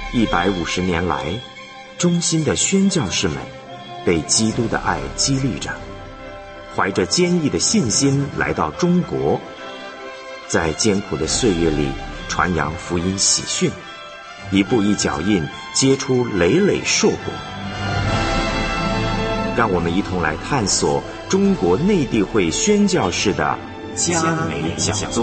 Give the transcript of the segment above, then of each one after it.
150年来，忠心的宣教士们被基督的爱激励着，怀着坚毅的信心来到中国，在艰苦的岁月里传扬福音喜讯，一步一脚印结出累累硕果。让我们一同来探索中国内地会宣教士的嘉美讲宗。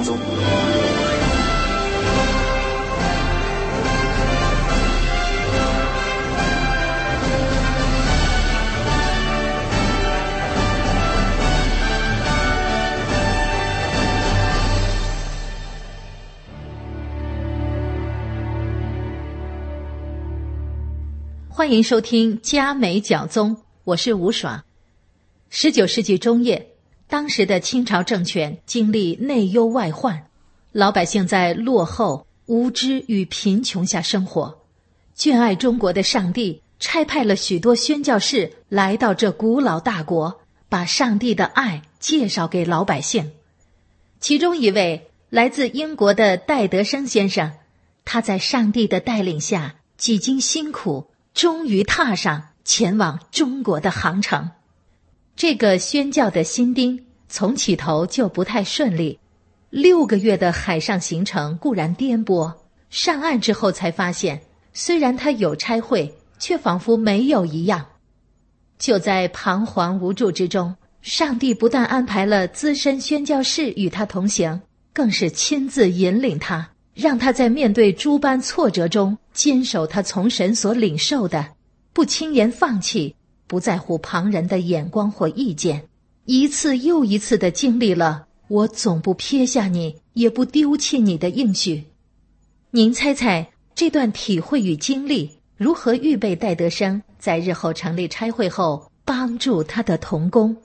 欢迎收听嘉美讲宗，我是吴爽。19世纪中叶，当时的清朝政权经历内忧外患，老百姓在落后、无知与贫穷下生活。眷爱中国的上帝差派了许多宣教士来到这古老大国，把上帝的爱介绍给老百姓。其中一位来自英国的戴德生先生，他在上帝的带领下几经辛苦，终于踏上前往中国的航程。这个宣教的新丁从起头就不太顺利，6个月的海上行程固然颠簸，上岸之后才发现，虽然他有差会，却仿佛没有一样。就在彷徨无助之中，上帝不但安排了资深宣教士与他同行，更是亲自引领他，让他在面对诸般挫折中坚守他从神所领受的，不轻言放弃，不在乎旁人的眼光或意见，一次又一次地经历了我总不撇下你，也不丢弃你的应许。您猜猜这段体会与经历如何预备戴德生在日后成立差会后帮助他的同工？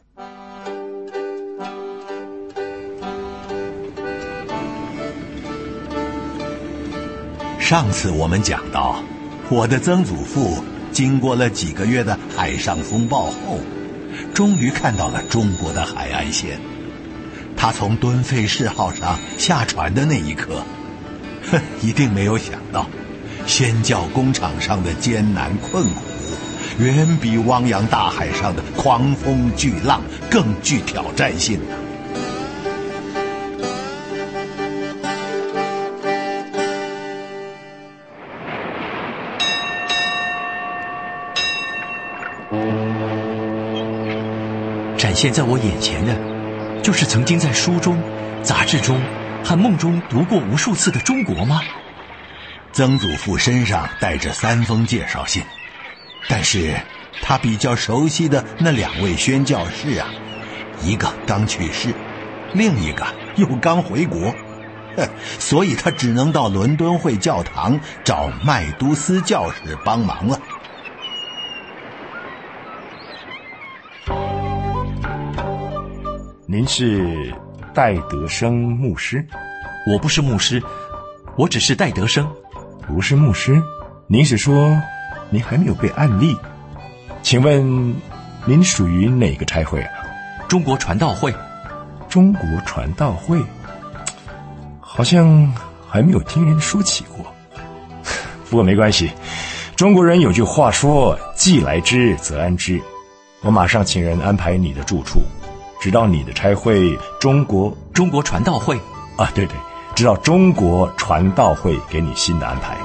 上次我们讲到，我的曾祖父经过了几个月的海上风暴后，终于看到了中国的海岸线。他从敦费士号上下船的那一刻，一定没有想到，宣教工场上的艰难困苦，远比汪洋大海上的狂风巨浪更具挑战性。 展现在我眼前的，就是曾经在书中、杂志中和梦中读过无数次的中国吗？ 曾祖父身上带着3封介绍信，但是他比较熟悉的那2位宣教士啊，一个刚去世，另一个又刚回国，所以他只能到伦敦会教堂找麦都斯教士帮忙了。 您是戴德生牧师？ 我不是牧师，我只是戴德生。 不是牧师？您是说您还没有被按立？请问您属于哪个差会啊？ 中国传道会。 中国传道会？好像还没有听人说起过。不过没关系，中国人有句话说，既来之则安之。我马上请人安排你的住处，直到你的差会中国传道会啊，对，直到中国传道会给你新的安排。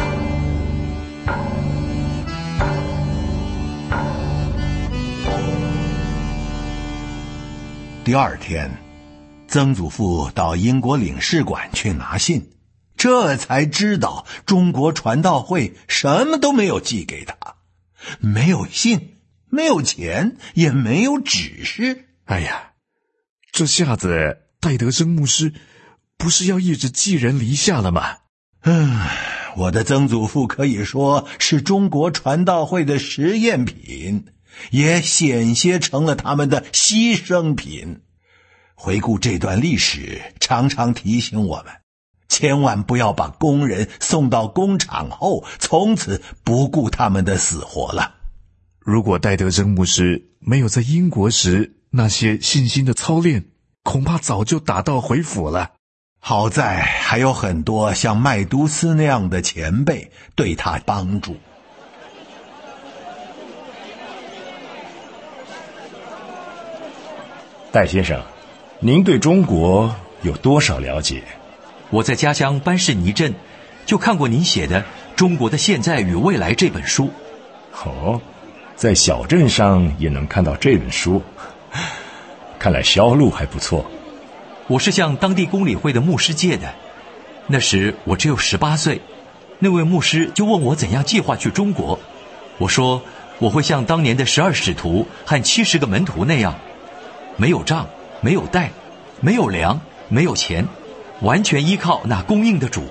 第2天，曾祖父到英国领事馆去拿信，这才知道中国传道会什么都没有寄给他，没有信，没有钱，也没有指示。 哎呀，这下子戴德生牧师不是要一直寄人篱下了吗？ 我的曾祖父可以说是中国传道会的实验品，也险些成了他们的牺牲品。回顾这段历史，常常提醒我们，千万不要把工人送到工厂后，从此不顾他们的死活了。 如果戴德生牧师没有在英国时那些信心的操练，恐怕早就打道回府了。 好在还有很多像麦都斯那样的前辈对他帮助。 戴先生，您对中国有多少了解？ 我在家乡班士尼镇就看过您写的《中国的现在与未来》这本书。 哦，在小镇上也能看到这本书，看来销路还不错。 我是向当地公理会的牧师借的，那时我只有18岁，那位牧师就问我怎样计划去中国。我说我会像当年的12使徒和70个门徒那样，没有杖，没有带，没有粮，没有钱，完全依靠那供应的主。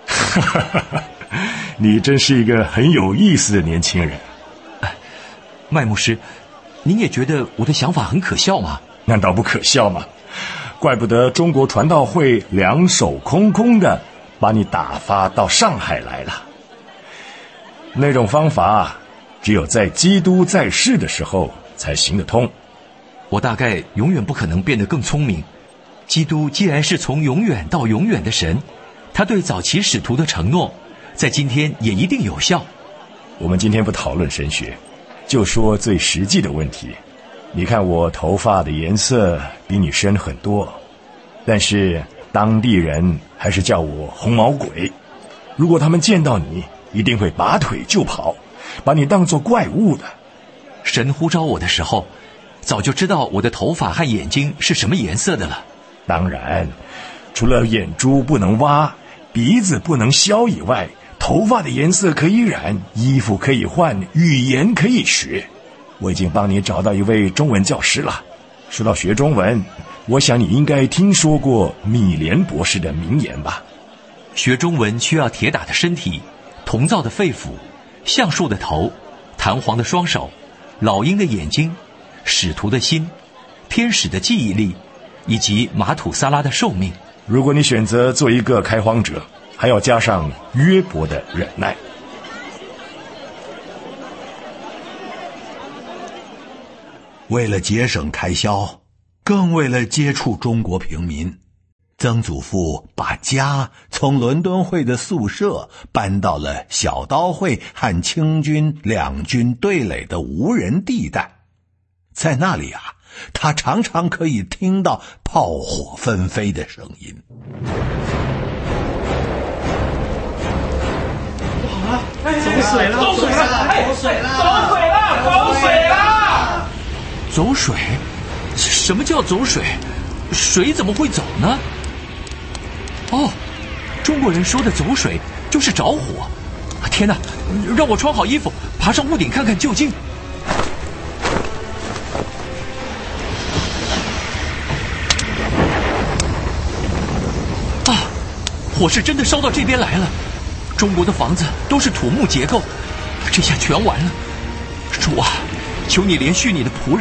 你真是一个很有意思的年轻人。 麦牧师，您也觉得我的想法很可笑吗？ 难道不可笑吗？怪不得中国传道会两手空空的把你打发到上海来了。那种方法只有在基督在世的时候才行得通。 我大概永远不可能变得更聪明。基督既然是从永远到永远的神，他对早期使徒的承诺在今天也一定有效。 我们今天不讨论神学，就说最实际的问题。你看我头发的颜色比你深很多，但是当地人还是叫我红毛鬼。如果他们见到你，一定会拔腿就跑，把你当作怪物的。 神呼召我的时候，早就知道我的头发和眼睛是什么颜色的了。 当然，除了眼珠不能挖，鼻子不能削以外，头发的颜色可以染，衣服可以换，语言可以学。我已经帮你找到一位中文教师了。说到学中文，我想你应该听说过米莲博士的名言吧？ 学中文需要铁打的身体，铜造的肺腑，橡树的头，弹簧的双手，老鹰的眼睛，使徒的心，天使的记忆力，以及马土撒拉的寿命。 如果你选择做一个开荒者，还要加上约伯的忍耐。 为了节省开销，更为了接触中国平民，曾祖父把家从伦敦会的宿舍搬到了小刀会和清军两军对垒的无人地带。在那里啊，他常常可以听到炮火纷飞的声音。 不好了，走水了，走水了，走水了，走水了，走水了！ 走水？什么叫走水？水怎么会走呢？哦，中国人说的走水就是着火。天哪，让我穿好衣服，爬上屋顶看看究竟。啊，火是真的烧到这边来了。中国的房子都是土木结构，这下全完了。主啊，求你怜恤你的仆人。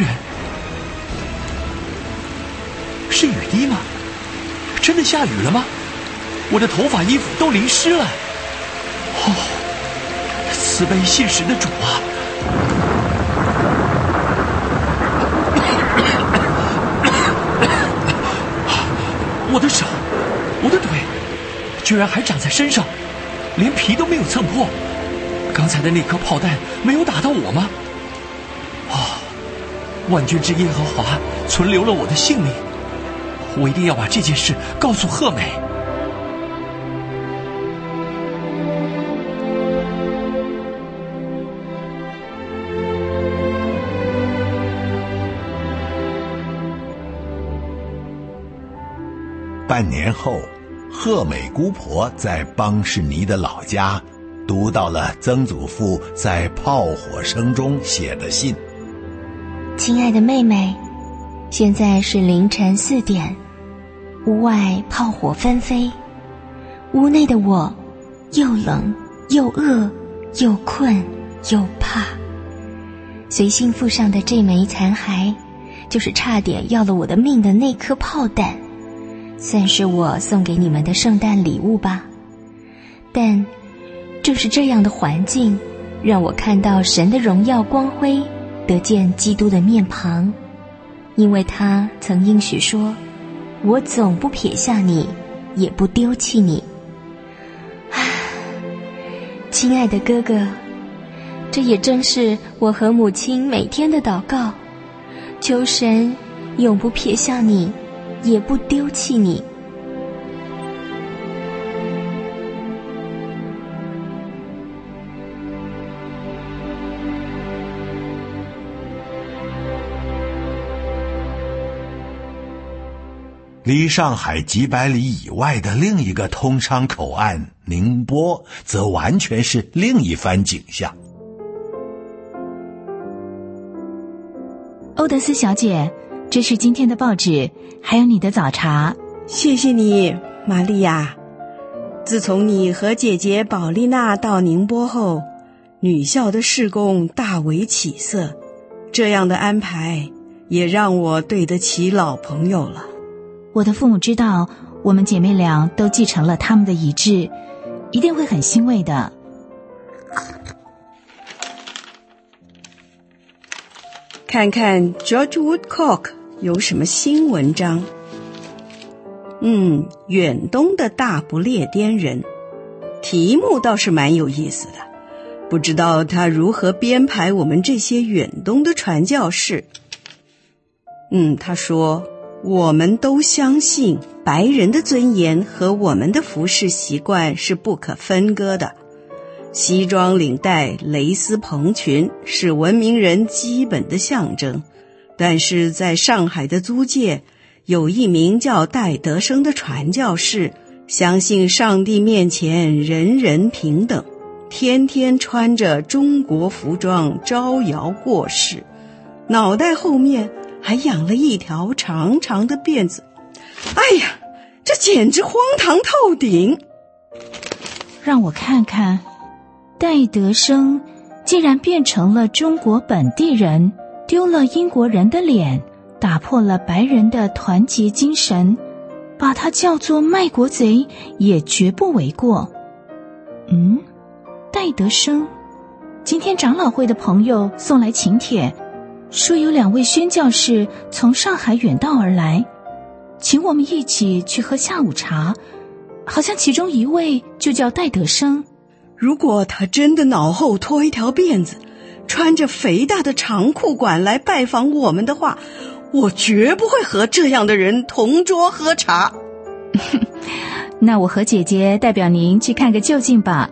是雨滴吗？真的下雨了吗？我的头发衣服都淋湿了。哦，慈悲信实的主啊！我的手，我的腿，居然还长在身上，连皮都没有蹭破。刚才的那颗炮弹没有打到我吗？哦，万军之耶和华存留了我的性命。我一定要把这件事告诉贺美。 半年后，贺美姑婆在邦士尼的老家读到了曾祖父在炮火声中写的信。 亲爱的妹妹，现在是凌晨4点，屋外炮火纷飞，屋内的我又冷又饿又困又怕。随信附上的这枚残骸，就是差点要了我的命的那颗炮弹，算是我送给你们的圣诞礼物吧。但正是这样的环境，让我看到神的荣耀光辉，得见基督的面庞。因为他曾应许说，我总不撇下你， 也不丢弃你。亲爱的哥哥，这也正是我和母亲每天的祷告，求神永不撇下你，也不丢弃你。 离上海几百里以外的另一个通商口岸宁波，则完全是另一番景象。 欧德斯小姐，这是今天的报纸，还有你的早茶。 谢谢你，玛利亚。自从你和姐姐宝丽娜到宁波后，女校的事工大为起色，这样的安排也让我对得起老朋友了。 我的父母知道我们姐妹俩都继承了他们的遗志，一定会很欣慰的。 看看 George Woodcock 有什么新文章。远东的大不列颠人，题目倒是蛮有意思的，不知道他如何编排我们这些远东的传教士。他说，我们都相信白人的尊严和我们的服饰习惯是不可分割的。西装领带、蕾丝蓬裙是文明人基本的象征，但是在上海的租界，有一名叫戴德生的传教士，相信上帝面前人人平等，天天穿着中国服装招摇过市，脑袋后面还养了一条长长的辫子。哎呀，这简直荒唐透顶！ 让我看看，戴德生竟然变成了中国本地人，丢了英国人的脸，打破了白人的团结精神，把他叫做卖国贼也绝不为过。戴德生，今天长老会的朋友送来请帖，说有2位宣教士从上海远道而来，请我们一起去喝下午茶，好像其中一位就叫戴德生。 如果他真的脑后拖一条辫子，穿着肥大的长裤管来拜访我们的话，我绝不会和这样的人同桌喝茶。 那我和姐姐代表您去看个究竟吧。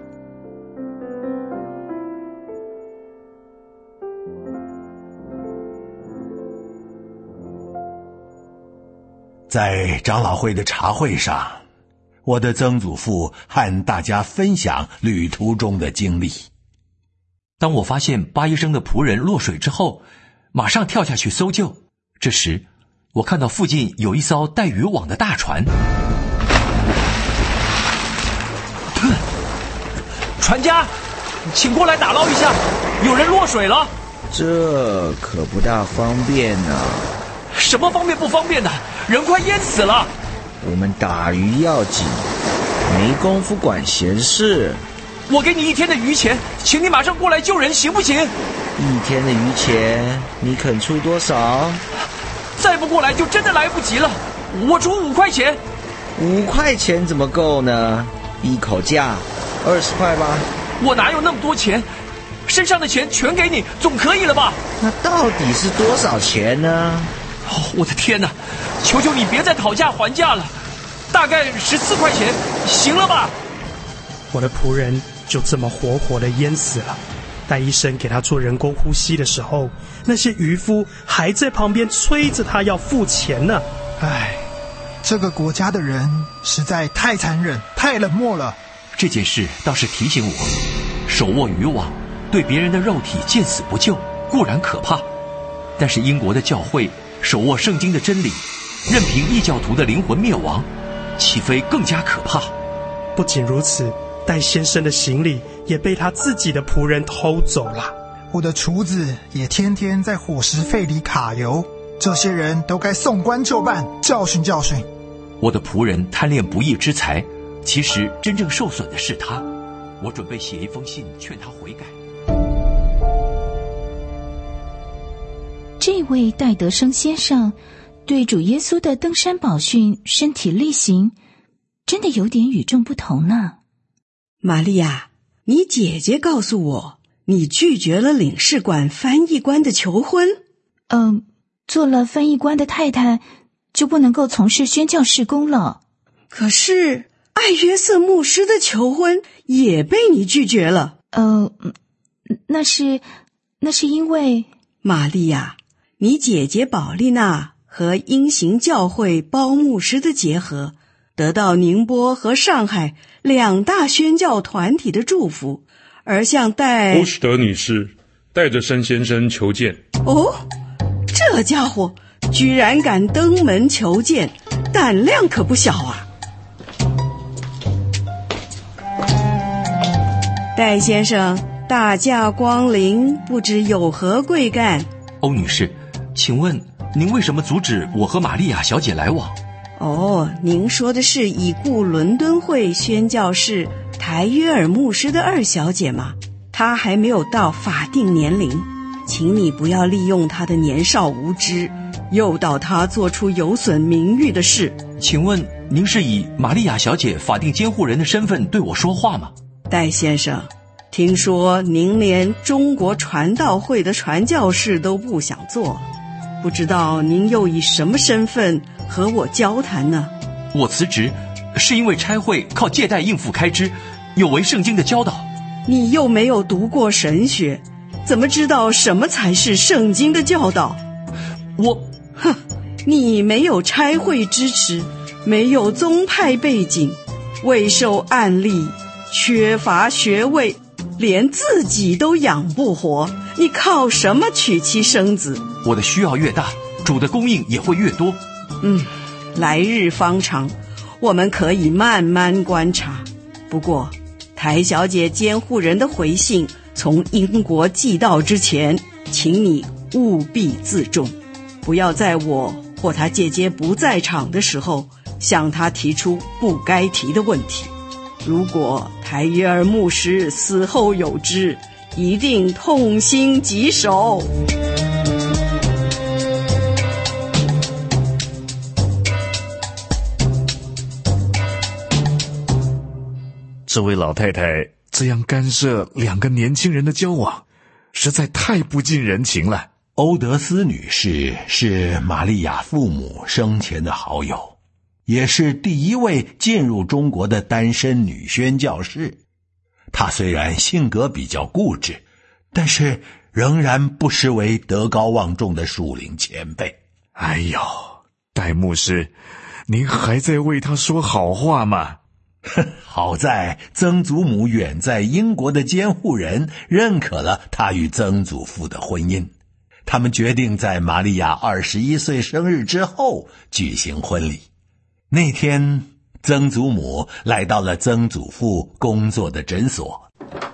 在长老会的茶会上，我的曾祖父和大家分享旅途中的经历。 当我发现巴医生的仆人落水之后，马上跳下去搜救。这时我看到附近有一艘带渔网的大船。船家，请过来打捞一下，有人落水了。 这可不大方便啊。 什么方便不方便的？人快淹死了。 我们打鱼要紧，没工夫管闲事。 我给你1天的鱼钱，请你马上过来救人，行不行？1 天的鱼钱，你肯出多少？ 再不过来就真的来不及了。我出5块钱。 5块钱怎么够呢？一口价20块吧。 我哪有那么多钱？身上的钱全给你，总可以了吧？ 那到底是多少钱呢？ 我的天哪！求求你别再讨价还价了，大概14块钱，行了吧？ 我的仆人就这么活活的淹死了。戴医生给他做人工呼吸的时候，那些渔夫还在旁边催着他要付钱呢。 这个国家的人实在太残忍，太冷漠了。 这件事倒是提醒我，手握渔网，对别人的肉体见死不救，固然可怕，但是英国的教会手握圣经的真理，任凭异教徒的灵魂灭亡，岂非更加可怕？ 不仅如此，戴先生的行李也被他自己的仆人偷走了。 我的厨子也天天在伙食费里卡油，这些人都该送官就办，教训教训。 我的仆人贪恋不义之财，其实真正受损的是他。我准备写一封信劝他悔改。 这位戴德生先生对主耶稣的登山宝训身体力行， 真的有点与众不同呢。 玛利亚，你姐姐告诉我，你拒绝了领事馆翻译官的求婚。 做了翻译官的太太，就不能够从事宣教事工了。 可是艾约瑟牧师的求婚也被你拒绝了。 那是因为玛利亚，你姐姐保利娜和英行教会包牧师的结合，得到宁波和上海2大宣教团体的祝福，而向欧史德女士带着申先生求见。 这家伙居然敢登门求见，胆量可不小啊！戴先生大驾光临，不知有何贵干？ 欧女士，请问您为什么阻止我和玛利亚小姐来往？ 您说的是已故伦敦会宣教士台约尔牧师的2小姐吗？她还没有到法定年龄，请你不要利用她的年少无知，诱导她做出有损名誉的事。 请问您是以玛利亚小姐法定监护人的身份对我说话吗？ 戴先生，听说您连中国传道会的传教士都不想做，不知道您又以什么身份和我交谈呢？ 我辞职是因为差会靠借贷应付开支，有违圣经的教导。 你又没有读过神学，怎么知道什么才是圣经的教导？你没有差会支持，没有宗派背景，未受案例，缺乏学位，连自己都养不活，你靠什么娶妻生子？ 我的需要越大，主的供应也会越多。 来日方长，我们可以慢慢观察。不过台小姐监护人的回信从英国寄到之前，请你务必自重，不要在我或她姐姐不在场的时候向她提出不该提的问题。如果台约尔牧师死后有知，一定痛心疾首。 这位老太太这样干涉2个年轻人的交往，实在太不近人情了。 欧德斯女士是玛利亚父母生前的好友，也是第1位进入中国的单身女宣教士。她虽然性格比较固执，但是仍然不失为德高望重的属灵前辈。 哎呦，戴牧师，您还在为她说好话吗？ 好在曾祖母远在英国的监护人认可了他与曾祖父的婚姻，他们决定在玛利亚21岁生日之后举行婚礼。那天曾祖母来到了曾祖父工作的诊所。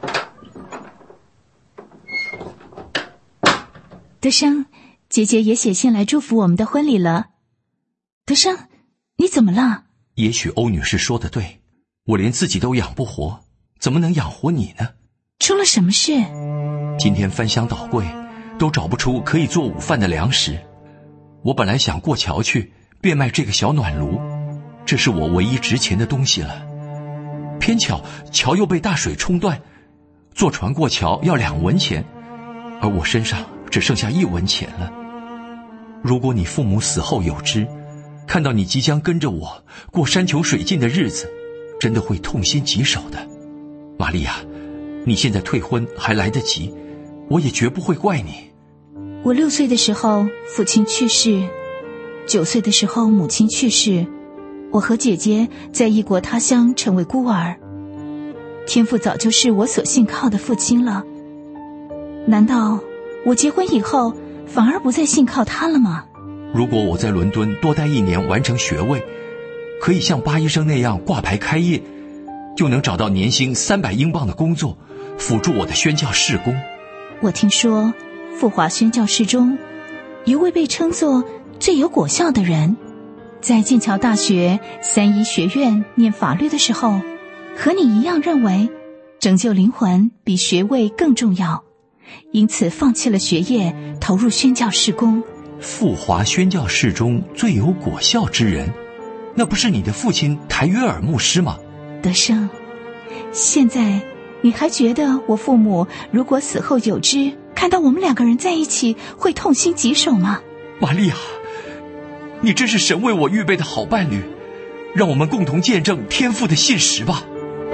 德生，姐姐也写信来祝福我们的婚礼了。德生，你怎么了？ 也许欧女士说的对，我连自己都养不活，怎么能养活你呢？ 出了什么事？ 今天翻箱倒柜，都找不出可以做午饭的粮食。我本来想过桥去变卖这个小暖炉，这是我唯一值钱的东西了。偏巧桥又被大水冲断，坐船过桥要2文钱，而我身上只剩下1文钱了。如果你父母死后有知，看到你即将跟着我过山穷水尽的日子，真的会痛心疾首的。玛利亚，你现在退婚还来得及，我也绝不会怪你。 我6岁的时候父亲去世，9岁的时候母亲去世，我和姐姐在异国他乡成为孤儿。天父早就是我所信靠的父亲了，难道我结婚以后反而不再信靠他了吗？ 如果我在伦敦多待1年完成学位，可以像巴医生那样挂牌开业，就能找到年薪300英镑的工作，辅助我的宣教事工。 我听说富华宣教士中有位被称作最有果效的人，在剑桥大学3一学院念法律的时候，和你一样认为拯救灵魂比学位更重要，因此放弃了学业，投入宣教事工。 富华宣教士中最有果效之人， 那不是你的父亲台约尔牧师吗？ 德生，现在你还觉得我父母如果死后有知，看到我们2个人在一起，会痛心疾首吗？ 玛利亚，你真是神为我预备的好伴侣，让我们共同见证天父的信实吧。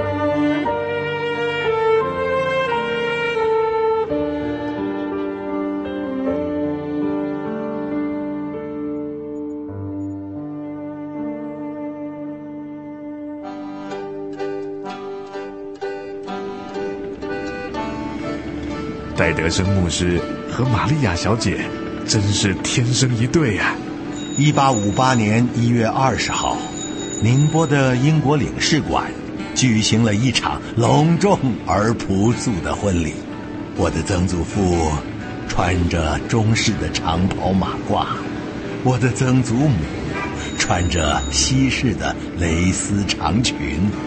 戴德生牧师和玛利亚小姐真是天生一对啊 ！1858年1月20号，宁波的英国领事馆举行了一场隆重而朴素的婚礼。我的曾祖父穿着中式的长袍马褂，我的曾祖母穿着西式的蕾丝长裙。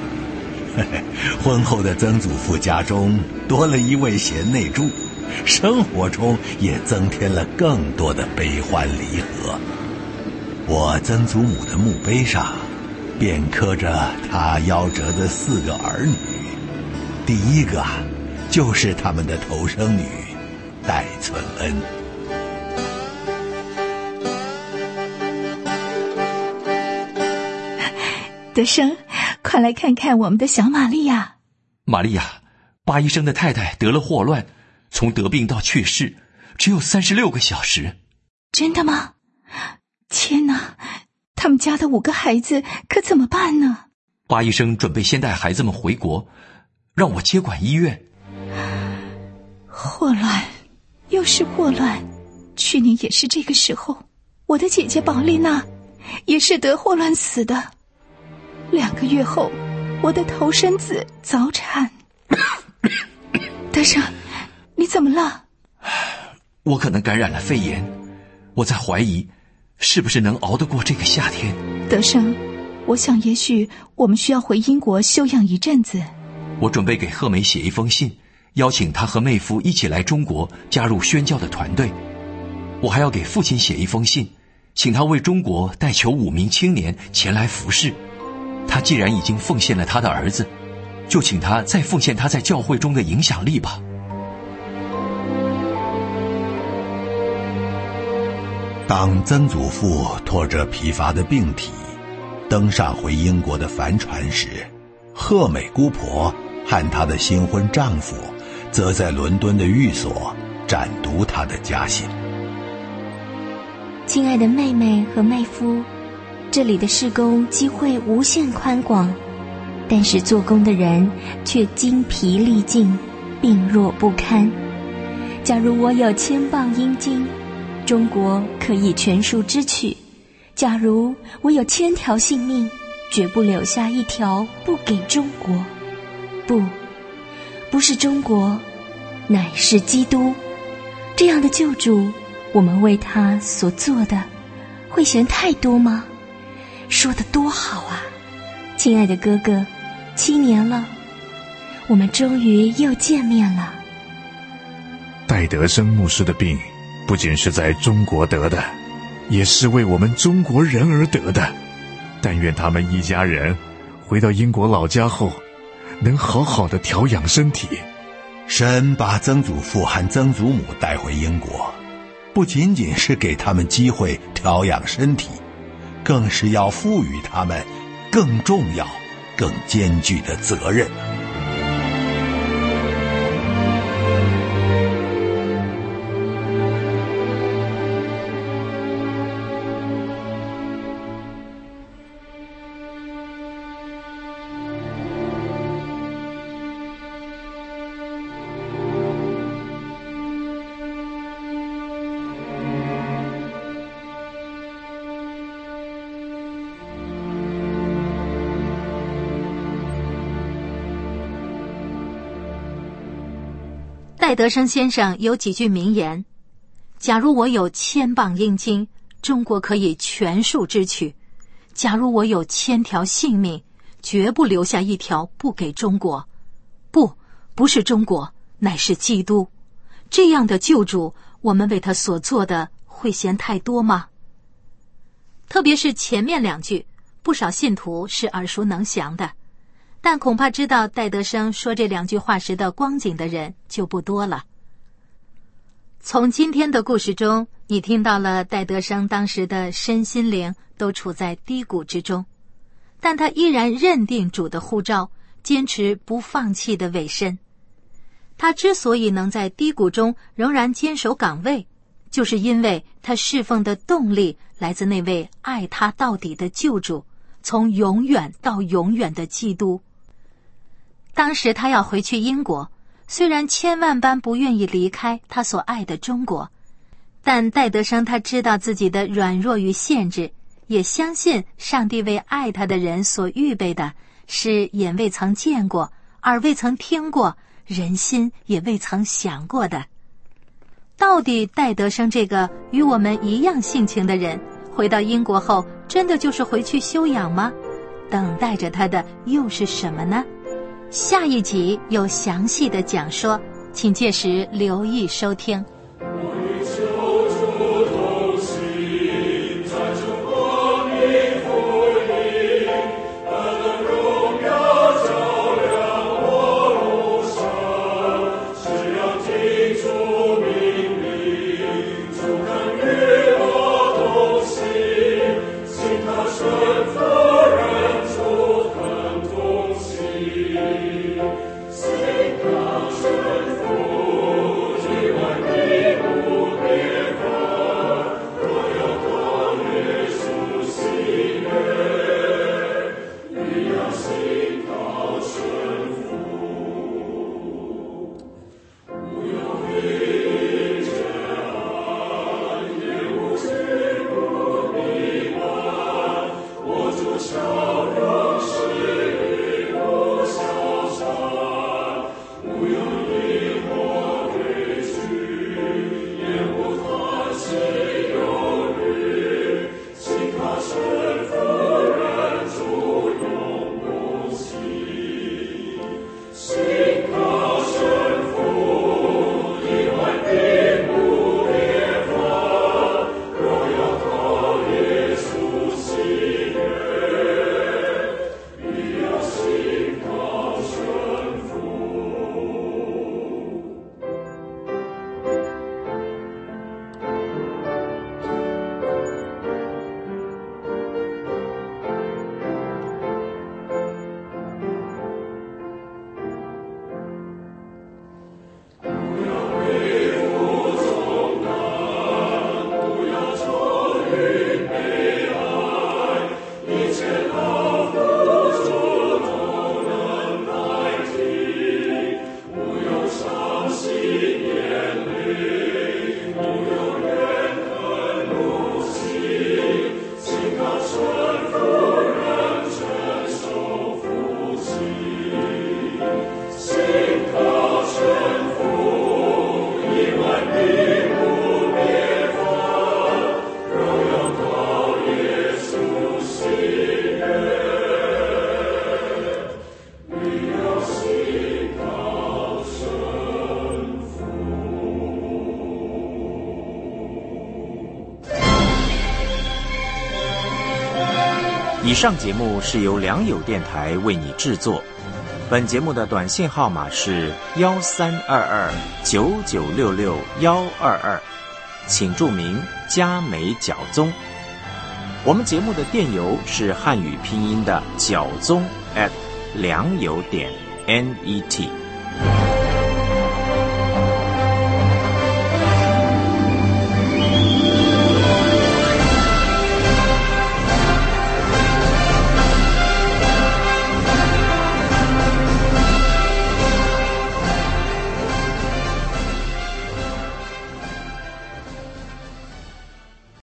婚后的曾祖父家中多了一位贤内助，生活中也增添了更多的悲欢离合。我曾祖母的墓碑上便刻着他夭折的4个儿女，第一个就是他们的头生女戴存恩。 德生，快来看看我们的小玛利亚。 玛利亚，巴医生的太太得了霍乱，从得病到去世只有36个小时。 真的吗？天哪，他们家的5个孩子可怎么办呢？ 巴医生准备先带孩子们回国，让我接管医院。 霍乱，又是霍乱，去年也是这个时候，我的姐姐宝丽娜也是得霍乱死的。2个月后，我的头生子早产。德生，你怎么了？ 我可能感染了肺炎，我在怀疑是不是能熬得过这个夏天。 德生，我想也许我们需要回英国休养一阵子。 我准备给贺梅写一封信，邀请他和妹夫一起来中国加入宣教的团队。我还要给父亲写一封信，请他为中国代求5名青年前来服侍。他既然已经奉献了他的儿子，就请他再奉献他在教会中的影响力吧。 当曾祖父拖着疲乏的病体登上回英国的帆船时，贺美姑婆和她的新婚丈夫则在伦敦的寓所展读她的家信。 亲爱的妹妹和妹夫，这里的事工机会无限宽广，但是做工的人却精疲力尽，病弱不堪。假如我有1000磅阴金，中国可以全数支取；假如我有1000条性命，绝不留下一条不给中国。不是中国，乃是基督。这样的救主，我们为他所做的，会嫌太多吗？说得多好啊！亲爱的哥哥，7年了，我们终于又见面了。 戴德生牧师的病不仅是在中国得的，也是为我们中国人而得的。但愿他们一家人回到英国老家后，能好好的调养身体。 神把曾祖父和曾祖母带回英国，不仅仅是给他们机会调养身体，更是要赋予他们更重要、更艰巨的责任。 戴德生先生有几句名言：假如我有1000磅阴金，中国可以全数支取；假如我有1000条性命，绝不留下一条不给中国。不是中国，乃是基督。这样的救主，我们为他所做的，会嫌太多吗？特别是前面2句， 不少信徒是耳熟能详的，但恐怕知道戴德生说这2句话时的光景的人就不多了。从今天的故事中，你听到了戴德生当时的身心灵都处在低谷之中，但他依然认定主的呼召，坚持不放弃的委身。他之所以能在低谷中仍然坚守岗位，就是因为他侍奉的动力来自那位爱他到底的救主，从永远到永远的基督。当时他要回去英国，虽然千万般不愿意离开他所爱的中国，但戴德生他知道自己的软弱与限制，也相信上帝为爱他的人所预备的是眼未曾见过，耳未曾听过，人心也未曾想过的。到底戴德生这个与我们一样性情的人，回到英国后真的就是回去休养吗？等待着他的又是什么呢？下一集有详细的讲说，请届时留意收听。 以上节目是由良友电台为你制作，本节目的短信号码是132299662122，请注明嘉美角宗。我们节目的电邮是汉语拼音的角宗@良友.net。